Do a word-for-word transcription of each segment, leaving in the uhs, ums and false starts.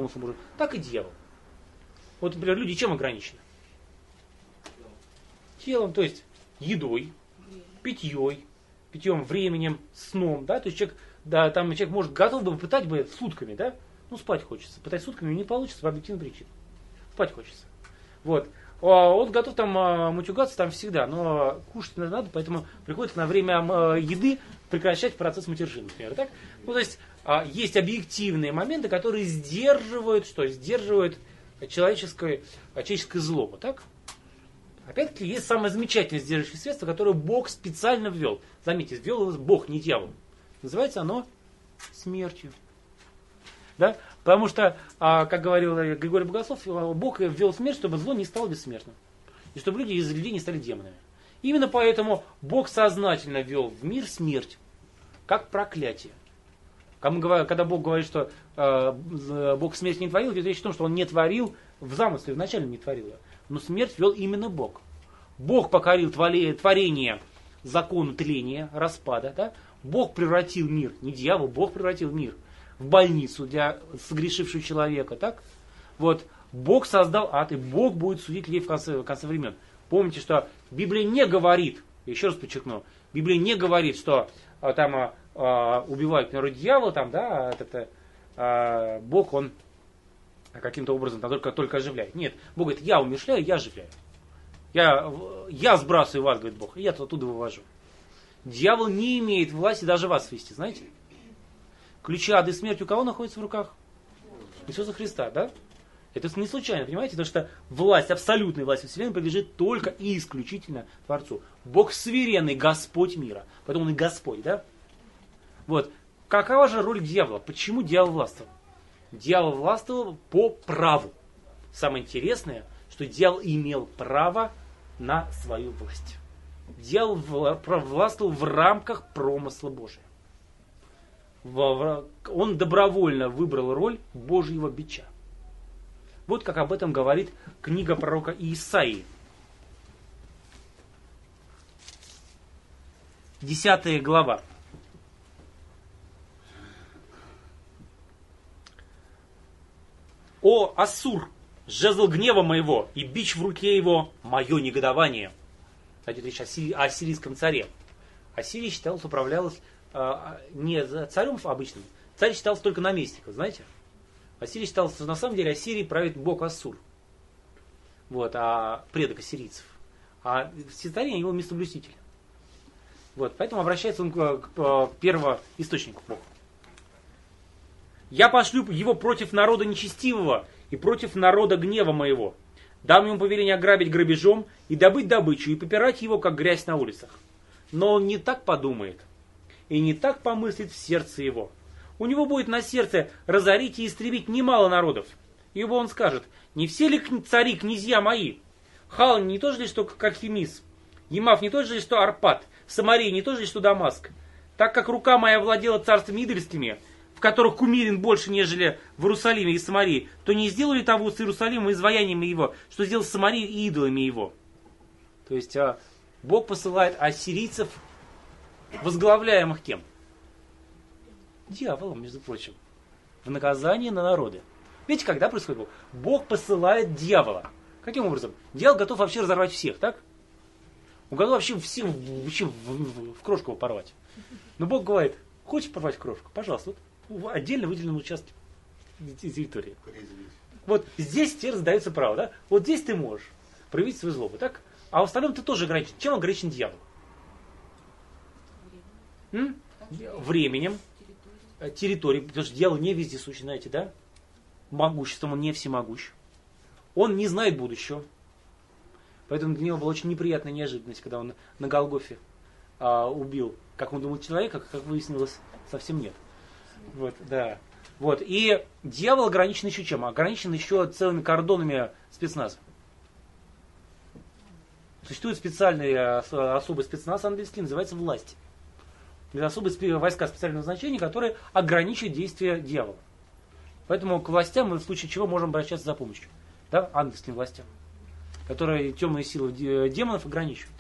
помыслом Божьим, так и дьявол. Вот, например, люди чем ограничены? Телом, то есть едой, питьей, питьем, временем, сном, да, то есть человек, да, там человек может готов бы пытать бы сутками, да, ну спать хочется, пытать сутками не получится по объективной причине, спать хочется, вот, он готов там мутюгаться там всегда, но кушать надо, поэтому приходится на время еды прекращать процесс мытья, например, так, ну то есть есть объективные моменты, которые сдерживают, что, сдерживают человеческое, человеческое злобу, так. Опять-таки, есть самое замечательное сдерживающее средство, которое Бог специально ввел. Заметьте, ввел его Бог, не дьявол. Называется оно смертью. Да? Потому что, как говорил Григорий Богослов, Бог ввел смерть, чтобы зло не стало бессмертным. И чтобы люди из людей не стали демонами. Именно поэтому Бог сознательно ввел в мир смерть, как проклятие. Когда Бог говорит, что Бог смерть не творил, идет речь о том, что Он не творил в замысле, вначале не творил ее. Но смерть вел именно Бог. Бог покорил творение закону тления, распада. Да? Бог превратил мир, не дьявол, Бог превратил мир в больницу для согрешившего человека. Так? Вот. Бог создал ад, и Бог будет судить людей в конце, в конце времен. Помните, что Библия не говорит, еще раз подчеркну, Библия не говорит, что а, там а, а, убивают, например, дьявола, там, да, а, это, а, Бог, он каким-то образом там, только, только оживляет. Нет, Бог говорит, я умершляю, я оживляю. Я, я сбрасываю вас, говорит Бог, и я оттуда вывожу. Дьявол не имеет власти даже вас свести, знаете? Ключи ада и смерти у кого находятся в руках? Иисуса Христа, да? Это не случайно, понимаете? Потому что власть, абсолютная власть Вселенной принадлежит только и исключительно Творцу. Бог суверенный, Господь мира. Поэтому Он и Господь, да? Вот. Какова же роль дьявола? Почему дьявол властвовал? Дьявол властвовал по праву. Самое интересное, что дьявол имел право на свою власть. Дьявол властвовал в рамках промысла Божия. Он добровольно выбрал роль Божьего бича. Вот как об этом говорит книга пророка Иисаии. Десятая глава. «О, Ассур, жезл гнева моего, и бич в руке его, мое негодование». Кстати, речь о, Сири, о сирийском царе. Ассирия считалась, управлялась э, не царем обычным. Царь считался только наместником, знаете? Ассирия считалась, на самом деле, Ассирии правит бог Ассур. Вот, а предок ассирийцев. А царь его местоблюститель. Вот, поэтому обращается он к, к, к первоисточнику Бога. «Я пошлю его против народа нечестивого и против народа гнева моего. Дам ему повеление ограбить грабежом и добыть добычу, и попирать его, как грязь на улицах. Но он не так подумает, и не так помыслит в сердце его. У него будет на сердце разорить и истребить немало народов. Ибо он скажет, не все ли цари, князья мои? Халан не то же ли, что Кархемис? Емав не то же ли, что Арпад? Самария не то же ли, что Дамаск? Так как рука моя владела царствами идольскими, в которых кумирин больше, нежели в Иерусалиме и Самарии, то не сделали того с Иерусалимом изваяниями его, что сделал с Самарией и идолами его». То есть а, Бог посылает ассирийцев, возглавляемых кем? Дьяволом, между прочим, в наказание на народы. Видите, когда происходит Бог? Бог посылает дьявола. Каким образом? Дьявол готов вообще разорвать всех, так? Он готов вообще всем вообще в, в, в крошку порвать. Но Бог говорит, хочешь порвать крошку? Пожалуйста, вот в отдельно выделенном участке территории. Вот здесь тебе раздается право, да? Вот здесь ты можешь проявить свою злобу, так? А в остальном ты тоже ограничен. Чем ограничен дьявол? М? Временем. Территорией, потому что дьявол не вездесущий, знаете, да? Могуществом, он не всемогущ. Он не знает будущего. Поэтому для него была очень неприятная неожиданность, когда он на Голгофе а, убил, как он думал, человека, как выяснилось, совсем нет. Вот, да. Вот. И дьявол ограничен еще чем? Ограничен еще целыми кордонами спецназа. Существует специальный особый спецназ английский, называется власть. Это особые войска специального назначения, которые ограничивают действия дьявола. Поэтому к властям мы в случае чего можем обращаться за помощью. Да? Ангельским властям. Которые темные силы демонов ограничивают.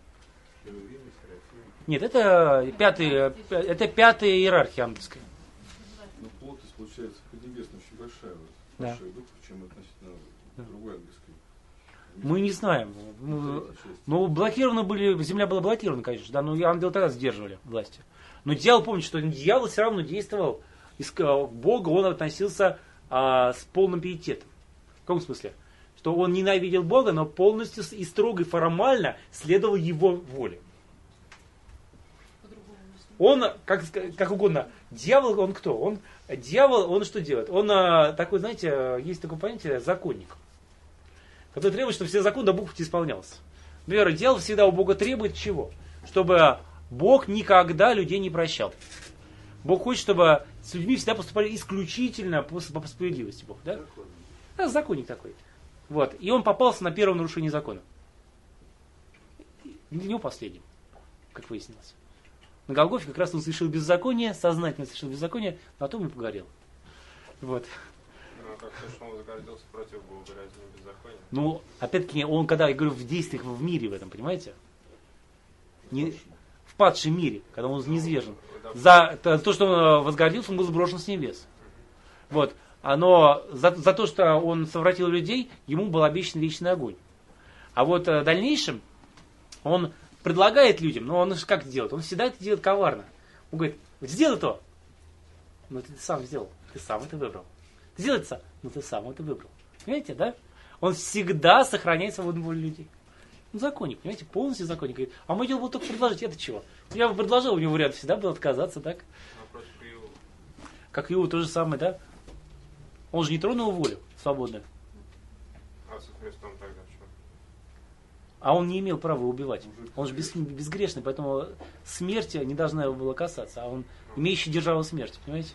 Нет, это пятая, это пятая иерархия ангельская. Ну, плотность, получается, поднебесная очень большая. Вот. Да. дух, чем относительно Да. другой английской. Мы не знаем. Ну, блокированы были, земля была блокирована, конечно, да, но и ангелы тогда сдерживали власти. Но дьявол, помните, что дьявол все равно действовал, к Богу он относился а, с полным пиететом. В каком смысле? Что он ненавидел Бога, но полностью и строго и формально следовал его воле. Он, как, как угодно, дьявол, он кто? Он, дьявол, он что делает? Он а, такой, знаете, есть такое понятие законник, который требует, чтобы все законы до буквы исполнялся. Например, дьявол всегда у Бога требует чего? Чтобы Бог никогда людей не прощал. Бог хочет, чтобы с людьми всегда поступали исключительно по, по справедливости. Бог, да? Да, законник такой. Вот. И он попался на первое нарушение закона. Не его последним, как выяснилось. На Голгофе как раз он совершил беззаконие, сознательно совершил беззаконие, на том и погорел. Вот. Ну, а как то, что он возгордился против Бога, разве не беззаконие? Ну, опять-таки, он, когда, я говорю, в действиях в мире в этом, понимаете? Не, в падшем мире, когда он низвержен. За то, что он возгордился, он был сброшен с небес. Вот. Но за, за то, что он совратил людей, ему был обещан вечный огонь. А вот в дальнейшем он предлагает людям, но он как это делает? Он всегда это делает коварно. Он говорит, сделай то. Ну ты сам сделал, ты сам это выбрал. Сделай это, ну ты сам это выбрал. Понимаете, да? Он всегда сохраняет свободную волю людей. Ну, законник, понимаете, полностью законник. Говорит, а мой дело было только предложить, это чего? Я бы предложил, у него вариант всегда был отказаться, так? Как Иова, то же самое, да? Он же не тронул волю свободную. А со Христом тогда что? А он не имел права убивать. Он же без, безгрешный, поэтому смерти не должна его была касаться. А он имеющий державу смерти, понимаете?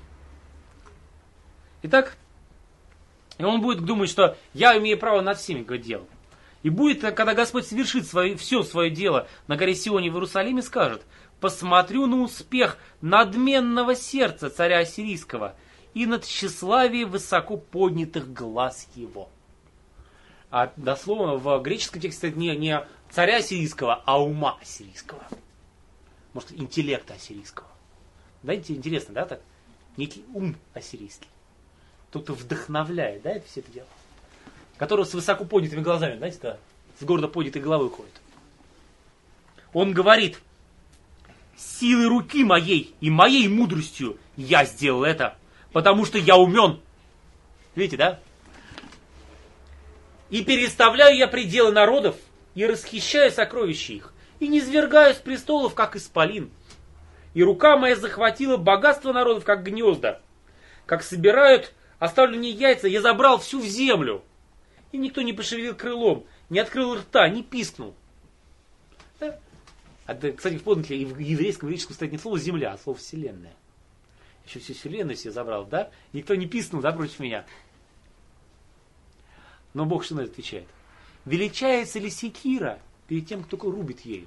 Итак, и он будет думать, что я имею право над всеми, говорит дьявол. И будет, когда Господь совершит свое, все свое дело на горе Сионе в Иерусалиме, скажет, посмотрю на успех надменного сердца царя Ассирийского и над тщеславие высоко поднятых глаз его. А дословно в греческом тексте это не, не царя ассирийского, а ума ассирийского. Может, интеллекта ассирийского. Знаете, интересно, да, так? Некий ум ассирийский. Тот, кто вдохновляет, да, это все это дело. Который с высоко поднятыми глазами, знаете, да, с гордо поднятой головой ходит. Он говорит, силой руки моей и моей мудростью я сделал это, потому что я умен. Видите, да? И переставляю я пределы народов, и расхищаю сокровища их, и низвергаю с престолов, как исполин. И рука моя захватила богатство народов, как гнезда. Как собирают оставленные яйца, я забрал всю в землю. И никто не пошевелил крылом, не открыл рта, не пискнул. Да? А, да, кстати, помните, и в еврейском греческом стоит не слово земля, а слово вселенная. Еще всю вселенную себе забрал, да? Никто не писнул, да, против меня. Но Бог что на это отвечает? Величается ли секира перед тем, кто рубит ею?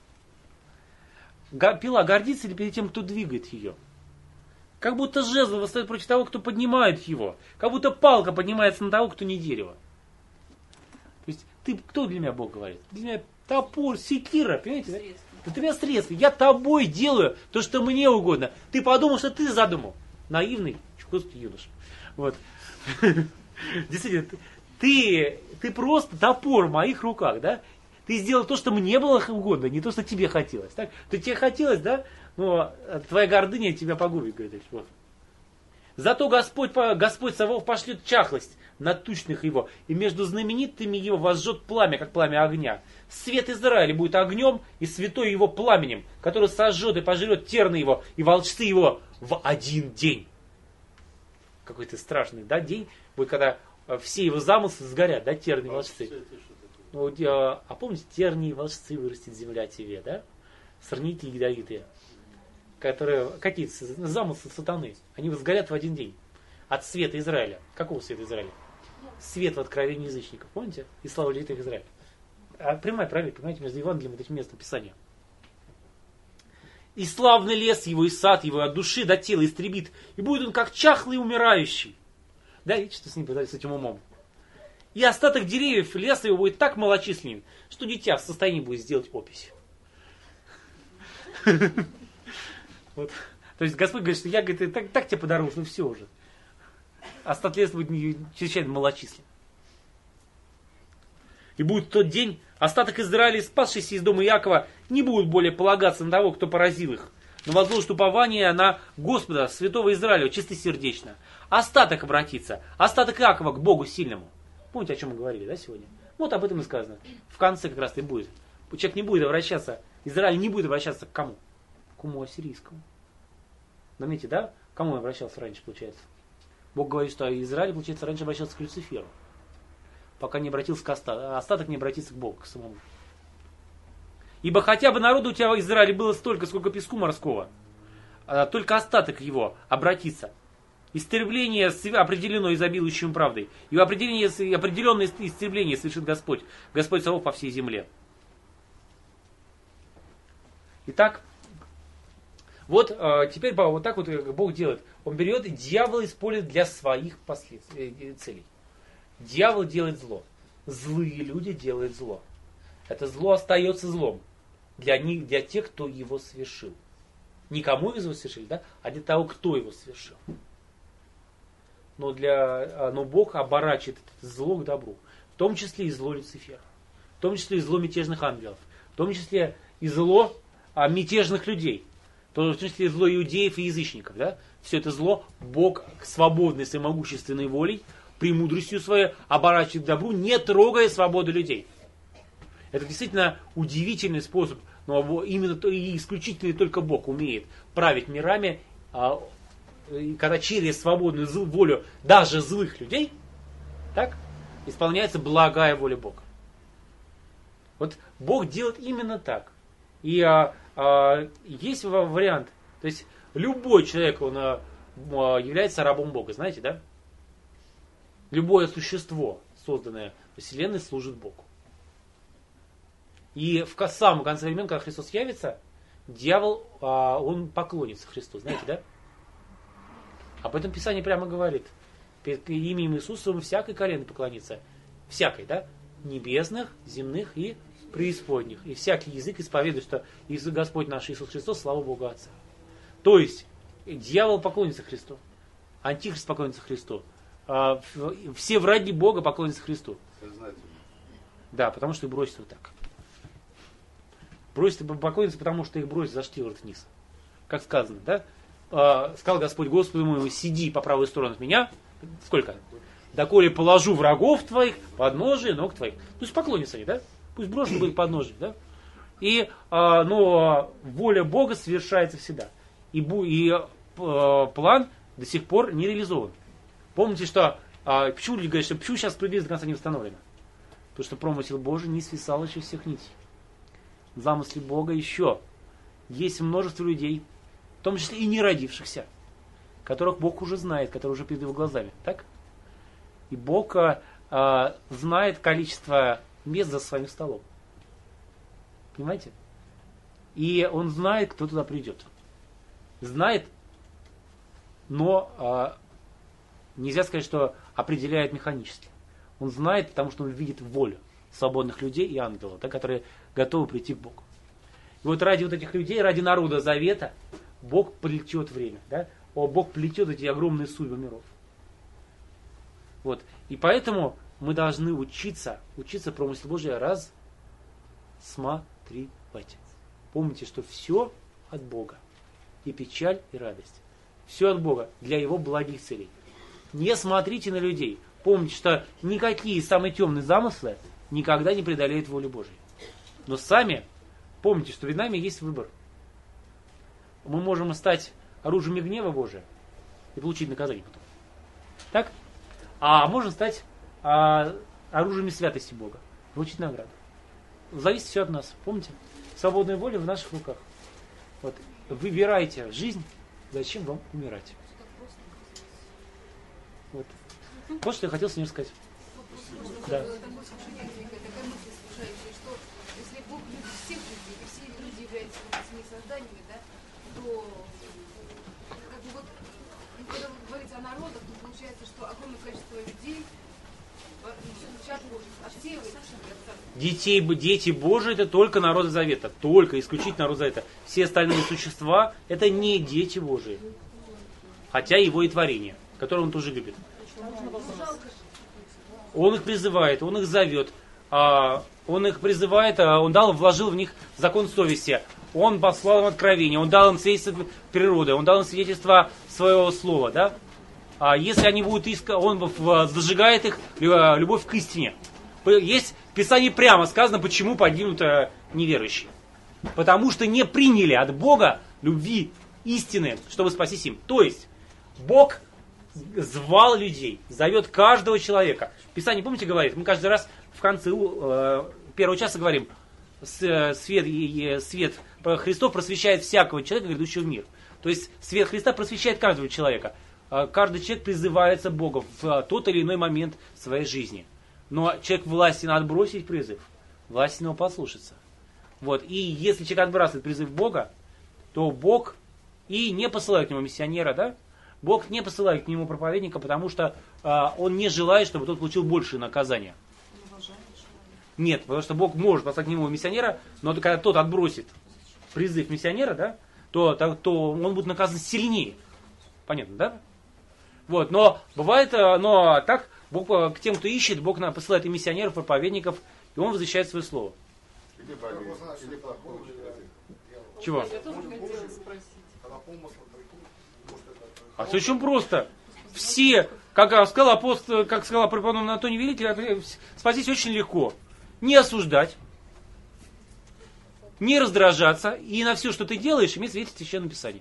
Пила гордится ли перед тем, кто двигает ее? Как будто жезл восстает против того, кто поднимает его. Как будто палка поднимается на того, кто не дерево. То есть, ты, кто для меня Бог говорит? Для меня топор, секира, понимаете? Средство. Да? Для меня средство. Я тобой делаю то, что мне угодно. Ты подумал, что ты задумал. Наивный, чукотский юноша. Вот. Действительно, ты, ты просто топор в моих руках, да? Ты сделал то, что мне было угодно, не то, что тебе хотелось. Так? То тебе хотелось, да? Но твоя гордыня тебя погубит, говорит. Вот. Зато Господь, Господь Саваоф пошлет чахлость на тучных его, и между знаменитыми его возжжет пламя, как пламя огня. Свет Израиля будет огнем, и святой его пламенем, который сожжет и пожрет терны его, и волчцы его в один день. Какой-то страшный, да, день будет, когда все его замыслы сгорят, да, терны и волчцы. Ну, а помните, терни и волчцы вырастет земля тебе, да? Сорнители ядовитые, которые, какие-то замыслы сатаны, они сгорят в один день. От света Израиля. Какого света Израиля? Свет в откровении язычников, помните? И слава литых Израиля. А прямая параллель, понимаете, между Евангелием и этим местом Писания. И славный лес его, и сад его от души до тела истребит, и будет он как чахлый умирающий. Да, видите, что с ним с этим умом. И остаток деревьев леса его будет так малочисленен, что дитя в состоянии будет сделать опись. Вот. То есть Господь говорит, что я, говорит, так, так тебе подарил, что все уже. остаток лет будет чрезвычайно малочислен. И будет в тот день остаток Израиля, спасшийся из дома Иакова, не будут более полагаться на того, кто поразил их, но возложат упование на Господа, святого Израиля, чистосердечно. Остаток обратится, остаток Иакова к Богу сильному. Помните, о чем мы говорили, да, сегодня? Вот об этом и сказано. В конце как раз и будет. Человек не будет обращаться, Израиль не будет обращаться к кому? К уму ассирийскому. Заметьте, да? К кому он обращался раньше, получается? Бог говорит, что Израиль, получается, раньше обращался к Люциферу. Пока не обратился к остатку, а остаток не обратится к Богу, к самому. Ибо хотя бы народу у тебя в Израиле было столько, сколько песку морского, только остаток его обратится. Истребление определено изобилующим правдой. И определенное истребление совершит Господь. Господь Савов по всей земле. Итак, вот теперь вот так вот Бог делает. Он берет, и дьявол использует для своих последствий, целей. Дьявол делает зло. Злые люди делают зло. Это зло остается злом. Для них, для тех, кто его совершил. Не кому его совершили, да, а для того, кто его совершил. Но, для, но Бог оборачивает это зло к добру. В том числе и зло Люцифера. В том числе и зло мятежных ангелов. В том числе и зло а, мятежных людей. В том числе и зло иудеев и язычников. Да? Все это зло Бог свободной, своей могущественной волей, премудростью своей оборачивает к добру, не трогая свободу людей. Это действительно удивительный способ, но именно и исключительно только Бог умеет править мирами, когда через свободную волю даже злых людей, так, исполняется благая воля Бога. Вот Бог делает именно так. И а, а, есть вариант, то есть любой человек, он а, является рабом Бога, знаете, да? Любое существо, созданное в Вселенной, служит Богу. И в самом конце времен, когда Христос явится, дьявол, а, он поклонится Христу, знаете, да? Об этом Писание прямо говорит. Перед именем Иисуса всякой колено поклонится. Всякой, да? Небесных, земных и преисподних. И всякий язык исповедует, что Иисус Господь наш Иисус Христос, слава Богу Отца. То есть, дьявол поклонится Христу. Антихрист поклонится Христу. А, все враги Бога поклонятся Христу. Сознательно. Да, потому что их бросят вот так. Бросят поклонятся, потому что их бросят за штирлот вниз. Как сказано, да? Сказал Господь Господу моему, сиди по правую сторону от меня. Сколько? Доколе положу врагов твоих, подножие ног твоих. То есть поклонятся они, да? Пусть брошены будут подножие, да? И, но воля Бога совершается всегда. И, и план до сих пор не реализован. Помните, что почему люди говорят, что почему сейчас справедливость до конца не установлена? Потому что промысел Божий не свисал еще всех нитей. В замысле Бога еще есть множество людей, в том числе и не родившихся, которых Бог уже знает, которые уже перед его глазами. Так? И Бог а, знает количество мест за своим столом. Понимаете? И Он знает, кто туда придет. Знает, но а, нельзя сказать, что определяет механически. Он знает, потому что Он видит волю свободных людей и ангелов, да, которые готовы прийти к Богу. И вот ради вот этих людей, ради народа Завета, Бог плетет время, да? О, Бог плетет эти огромные судьбы миров. Вот. И поэтому мы должны учиться, учиться промыслу Божия рассматривать. Помните, что все от Бога. И печаль, и радость. Все от Бога для Его благих целей. Не смотрите на людей. Помните, что никакие самые темные замыслы никогда не преодолеют волю Божию. Но сами помните, что перед нами есть выбор. Мы можем стать оружием гнева Божия и получить наказание потом. Так? А можем стать а, оружием святости Бога, получить награду. Зависит все от нас. Помните? Свободная воля в наших руках. Вот. Выбирайте жизнь, зачем вам умирать. Вот. Вот что я хотел сегодня сказать. Да. Созданиями, да, то как бы вот, когда вы говорите о народах, то получается, что огромное количество людей Детей, дети Божии это только народ Завета, только исключительно народ Завета. Все остальные существа это не дети Божии, хотя его и творение, которое он тоже любит. Он их призывает, он их зовет, а, он их призывает, а, он дал, вложил в них закон совести, он послал им откровение, он дал им свидетельство природы, он дал им свидетельство своего слова, да? А если они будут искать, он зажигает их любовь к истине. Есть в Писании прямо сказано, почему погибнут неверующие. Потому что не приняли от Бога любви истины, чтобы спастись им. То есть, Бог звал людей, зовет каждого человека. Писание, помните, говорит, мы каждый раз в конце э, первого часа говорим, свет, свет Христов просвещает всякого человека, грядущего в мир. То есть, свет Христа просвещает каждого человека. Каждый человек призывается Богом в тот или иной момент своей жизни. Но человек власти надо бросить призыв, власти его послушаться. Вот. И если человек отбрасывает призыв Бога, то Бог и не посылает к нему миссионера, да? Бог не посылает к нему проповедника, потому что а, он не желает, чтобы тот получил большее наказание. Нет, потому что Бог может послать к нему миссионера, но когда тот отбросит призыв миссионера, да, то, то, то он будет наказан сильнее. Понятно, да? Вот, но бывает, но так, Бог к тем, кто ищет, Бог посылает и миссионеров, проповедников, и он возвещает свое слово. Чего? Я тоже хотела спросить. А все очень просто. Все, как сказал апостол, как сказал преподобный Антоний Великий, спастись очень легко. Не осуждать, не раздражаться, и на все, что ты делаешь, иметь свидетельство Священного Писания.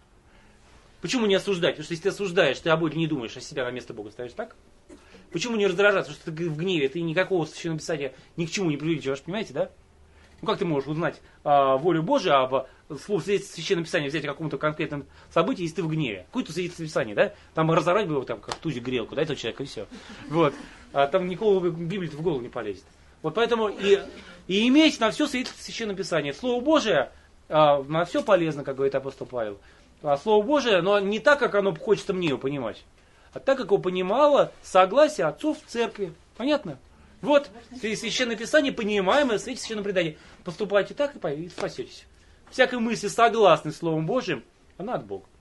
Почему не осуждать? Потому что если ты осуждаешь, ты о Боге не думаешь, а себя на место Бога ставишь, так? Почему не раздражаться? Потому что ты в гневе, ты никакого Священного Писания ни к чему не привлечешь, понимаете, да? Ну как ты можешь узнать а, волю Божию, а слово Священного Писания взять о каком-то конкретном событии, если ты в гневе? Какое-то свидетельство Писания, да? Там разорвать бы его там, как тузик грелку, да, этого человека, и все. Вот. А там никого в Библии в голову не полезет. Вот поэтому и, и иметь на все свидетельство Священного Писания. Слово Божие а, на все полезно, как говорит апостол Павел. А Слово Божие, но не так, как оно хочется мне его понимать, а так, как его понимало согласие отцов в церкви. Понятно? Вот, Священное Писание, понимаемое в свете Священного предания. Поступайте так и спасетесь. Всякая мысль согласна с Словом Божьим, она от Бога.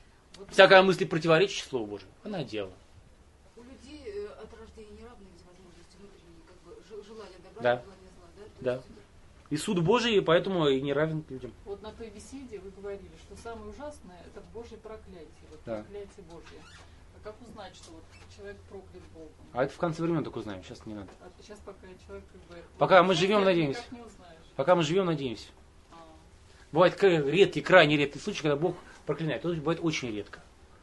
Всякая мысль противоречащая Слову Божьему, она от дьявола. У людей от рождения не равные возможности внутренние, как бы желание добра, да. желание зла, да? Да. И суд Божий, поэтому и не равен людям. Вот на той беседе вы говорили, что самое ужасное это Божье проклятие, вот да. проклятие Божье. А как узнать, что вот человек проклят Богом? А это в конце времен только узнаем, сейчас не надо. А сейчас пока человек как бы... Пока вот, мы живем, надеемся. Не узнаешь. Пока мы живем, надеемся. А. Бывает редкий, крайне редкий случай, когда Бог проклинает. Это бывает очень редко.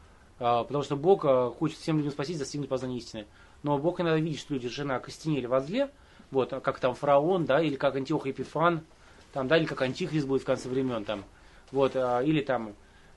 А, потому что Бог а, хочет всем людям спасти, достигнуть познания истины. Но Бог иногда видит, что люди жена окостенели во зле, вот, как там фараон, да, или как Антиох Епифан, там, да, или как Антихрист будет в конце времен, там, вот, а, или там,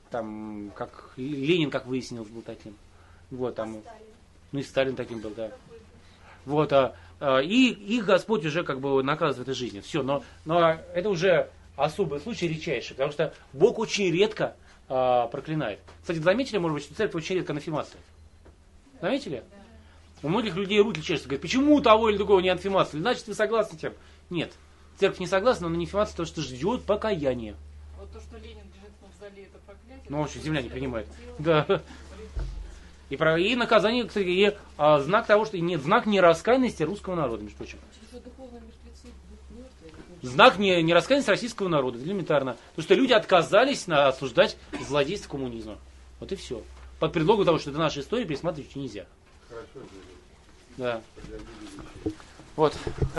там, как Ленин, как выяснилось, был таким. Вот, там, ну и Сталин таким был, да. Вот, а, а, и их Господь уже как бы наказывает в этой жизни. Все, но, но это уже особый случай, редчайший, потому что Бог очень редко а, проклинает. Кстати, заметили, может быть, что церковь очень редко анафема ставит? Заметили? У многих людей руки чешутся, говорят, почему того или другого не анафематствовали? Значит, вы согласны с тем? Нет. Церковь не согласна, но анафематство то, что ждет покаяния. Вот то, что Ленин лежит в мавзолее, это проклятие. Ну, очень земля не принимает. Да. И, про, и наказание, кстати, и а, знак того, что нет, знак нераскаянности русского народа, между прочим. Знак не, нераскаянности российского народа, элементарно. Потому что люди отказались на, осуждать злодейство коммунизма. Вот и все. Под предлогом того, что это наша история, пересматривать нельзя. Да. Вот.